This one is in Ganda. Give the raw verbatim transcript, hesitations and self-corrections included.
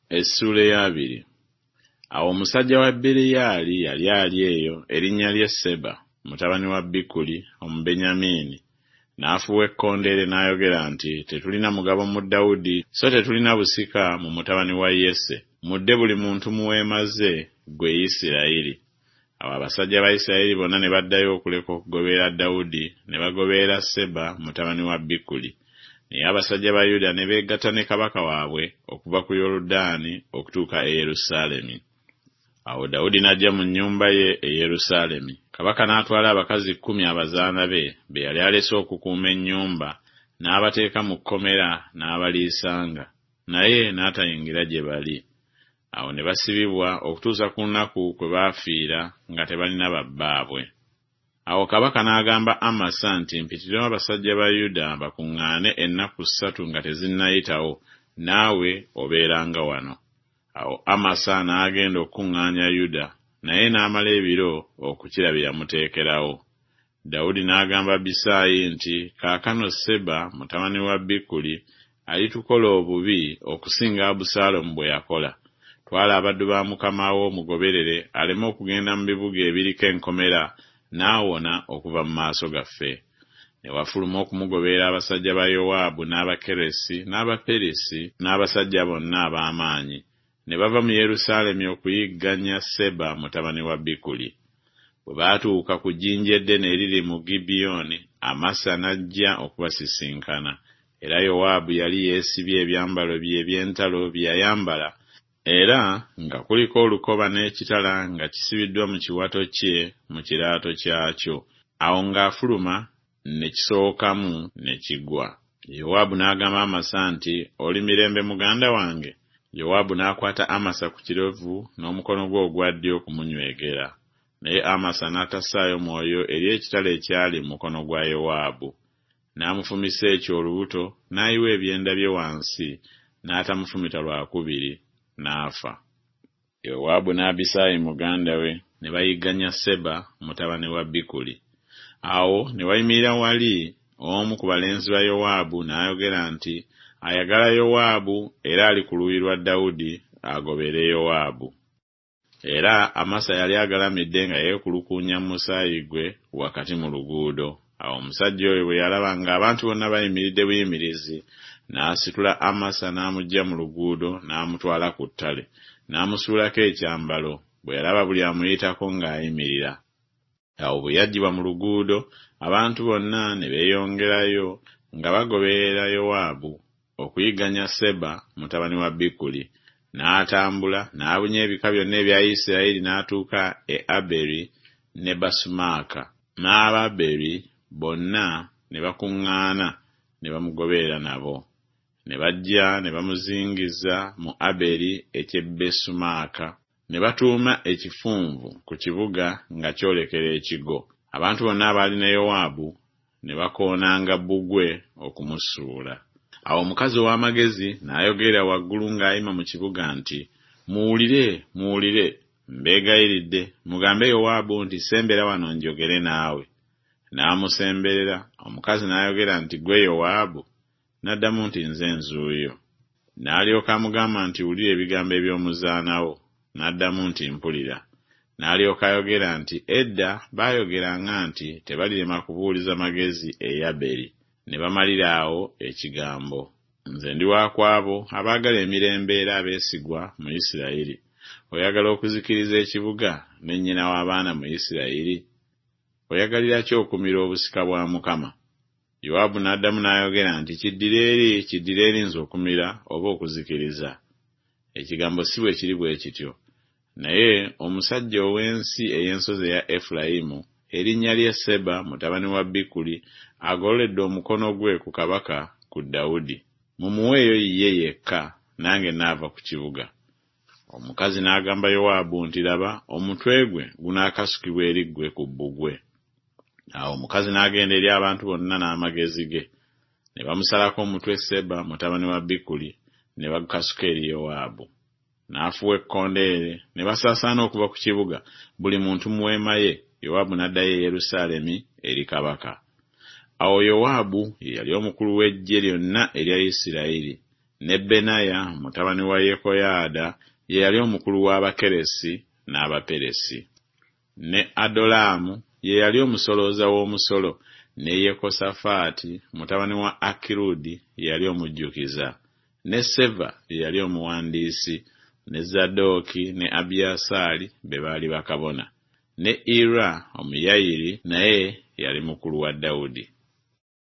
Essula ey'abiri. Awo omusajja wa Bereyali yali ali eyo erinnya lye Seba, mutabani wa Bikuli Omubenyamini, n'afuuwa ekkondeere n'ayogera nti, tetulina mugabo mu Dawudi, so tetulina busika mu mutabani wa Yese. Mudde buli muntu mu weema ze, ggwe Isirayiri. Awo abasajja ba Isirayiri bonna ne baddayo okuleka okugoberera Dawudi, ne bagoberera Seba mutabani wa Bikuli. Naye abasajja ba Yuda ne beegatta ne kabaka waabwe okuva ku Yoludaani okutuuka e Yerusaalemi. Awo Dawudi n'ajja mu nnyumba ye e Yerusaalemi. Kabaka n'atwala abakazi kkumi abazaana be, be yali alese okukuuma ennyumba, n'abateeka mu kkomera n'abaliisanga, naye n'atayingira gye bali. Awo ne basibibwa okutuusa ku lunaku kwe baafiira nga tebalina babbaabwe. Awo kabaka n'agamba Amasa nti, mpitiramu abasajja ba Yuda bakuŋŋaane ennaku ssatu nga tezinnayitawo, naawe obeeranga wano. Awo Amasa n'agenda okuŋŋaanya Yuda, naye n'amala ebiro okukira bye yamuteekerawo. Dawudi n'agamba Abisaayi nti, kaakano Seba mutabani wa Bikuli alitukola obubi okusinga Abusaalomu bwe yakola. Twala abaddu ba mukama wo mugoberere aleme okugenda mu bibuga ebiriko enkomera n'awona okuva mu maaso gaffe. Ne wafuluma okumugoberera abasajja ba Yowaabu n'Abakeresi n'Abaperesi n'abasajja bonna ab'amaanyi. Ne bava mu Yerusaalemi okuyigganya Seba mutabani wa Bikuli. Bwe baatuuka ku jjinja eddene eriri mu Gibyoni, Amasa n'ajja okubasisinkana. Era Yowaabu yali yeesibye ebyambalo bye eby'entalo bye yayambala, era nga kuliko olukoba n'ekitala nga kisibiddwa mu kiwato kye mu kiraato kyakyo. Awo ng'afuluma ne kisookamu ne kigwa. Yowaabu n'agamba Amasa nti, oli mirembe muganda wange? Yowaabu n'akwata Amasa ku kirevu n'omukono gwe ogwa ddyo okumunywegera. Naye Amasa n'atassaayo mwoyo eri ekitala ekyali mu mukono gwa Yowaabu. N'amufumisa ekyo olubuto, n'ayiwa ebyenda bye wansi, n'atamufumita lwakubiri, n'afa. Yowaabu n'Abisaayi muganda we ne bayigganya Seba mutabani wa Bikuli. Awo ne wayimirira wali omu ku balenzi ba Yowaabu n'ayogera nti, ayagala Yowaabu era ali ku luuyi lwa Dawudi agobere Yowaabu. Era Amasa yali agalamidde nga yeekulukuunya mu musaayi gwe wakati mu luguudo. Awo omusajja oyo bwe yalaba ng'abantu bonna bayimiridde buyimirizi, n'asitula Amasa n'amuggya mu luguudo n'amutwala ku ttale, n'amusuulako ekyambalo, bwe yalaba buli amuyitako ng'ayimirira. Awo bwe yaggyibwa mu luguudo, abantu bonna ne beeyongerayo nga bagoberera Yowaabu okuyigganya Seba mutabani wa Bikuli. N'atambula n'abunya ebika byonna ebya Isirayiri n'atuuka e Aberi ne Basumaaka. N'Ababeri bonna ne bakuŋŋaana ne bamugoberera nabo. Ne bajja ne bamuzingiza mu Aberi eky'e Besumaaka. Ne batuuma ekifunvu ku kibuga nga kyolekera ekigo. Abantu bonna abaali ne Yowaabu ne bakoonanga bbugwe okumusuula. Awo omukazi ow'amagezi n'ayogera waggulu ng'ayima mu kibuga nti, muwulire, muwulire, mbeegayiridde, mugambe Yowaabu nti sembera wano njogere naawe. N'amusemberera. Omukazi n'ayogera nti, gwe Yowaabu? N'addamu nti, nze nzuuyo. N'alyoka amugamba nti, wulira ebigambo eby'omuzaanawo. N'addamu nti, mpulira. N'alyoka ayogera nti, edda baayogeranga nti tebalirema kubuuliza magezi e Aberi. Ne bamalira awo ekigambo. Nze ndi wa kwabo abaagala emirembe era abeesigwa mu Isirayiri. Oyagala okuzikiriza ekibuga ne nnyina w'abaana mu Isirayiri? Oyagalira ki okumira obusika bwa Mukama? Yowaabu n'addamu n'ayogera nti, kiddire eri, kiddire eri nze okumira oba okuzikiriza. Ekigambo si bwe kiri bwe kityo. Naye omusajja ow'ensi ey'ensozi eya Efulayimu, erinnya lye Seba mutabani wa Bikuli, agoledde omukono gwe ku kabaka ku Dawudi. Mumuweeyo ye yekka, nange naava ku kibuga. Omukazi n'agamba Yowaabu nti, laba, omutwe gwe gunaakasukibwa eri ggwe ku bbugwe. Awo omukazi n'agenda eri abantu bonna n'amagezi ge. Ne bamusalako omutwe Seba mutabani wa Bikuli, ne bagukasuka eri Yowaabu. N'afuuwa ekkondeere, ne basaasaana okuva ku kibuga, buli muntu mu weema ye. Yowaabu n'addayo e Yerusaalemi eri kabaka. Awo Yowaabu ye yali omukulu w'eggye lyonna erya Isirayiri, ne Benaya mutabani wa Yekoyaada ye yali omukulu w'Abakeresi n'Abaperesi, ne Adolaamu ye yali omusolooza w'omusolo, ne Yekosafaati mutabani wa Akirudi ye yali omujjukiza, ne Seva ye yali omuwandiisi, ne Zadooki ne Abiyasaali be baali bakabona, ne Ira omuyayiri naye yali mukulu wa Dawudi.